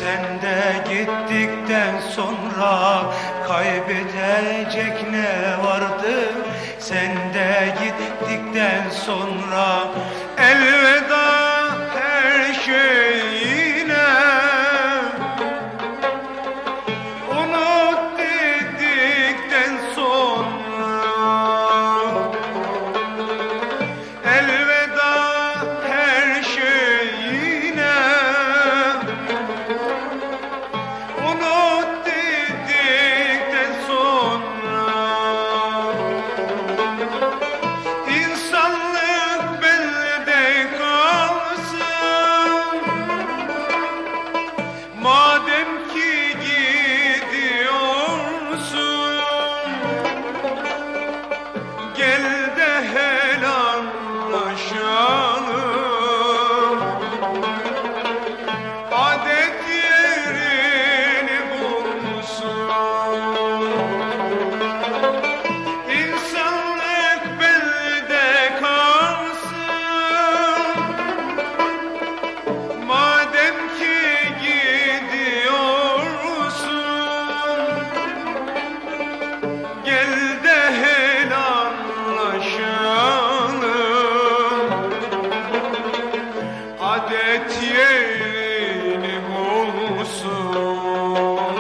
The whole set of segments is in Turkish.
Sen de gittikten sonra kaybedecek ne vardı? Sen de gittikten sonra elveda her şeyine. Unut dedikten sonra elveda her şeyine. Unut dedikten sonra insanlık bende kalsın. Madem ki gidiyorsun, gel de helallaşalım. Adet yerini bulsun. İnsanlık bende kalsın. Madem ki gidiyorsun, gel de helallaşalım. Adet yerini bulsun.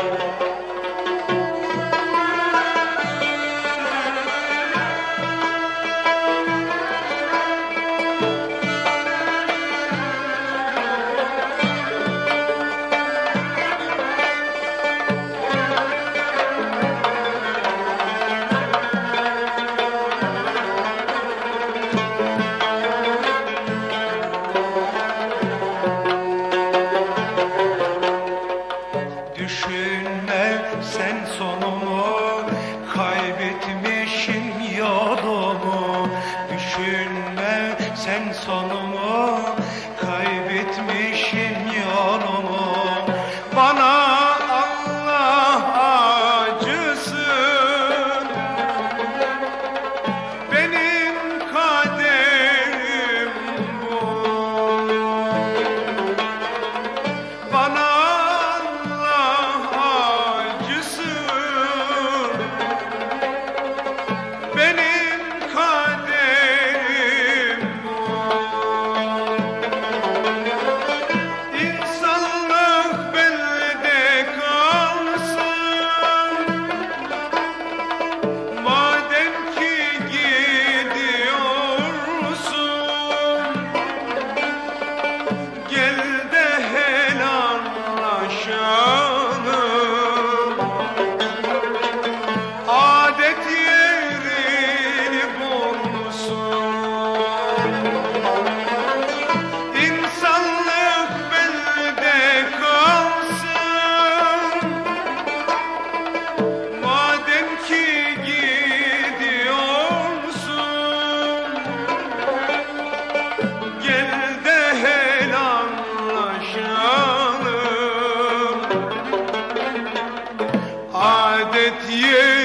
Düşünme sen sonumu, kaybetmişim yolumu. Düşünme sen sonumu, kaybetmişim yolumu. Bana Allah acısın, benim kaderim bu. Bana benim kaderim bu. İnsanlık bende kalsın. Madem ki gidiyorsun, gel de helallaşalım. Adet yerini bulsun. İnsanlık bende kalsın. Madem ki gidiyorsun, gel de helallaşalım. Adet yerini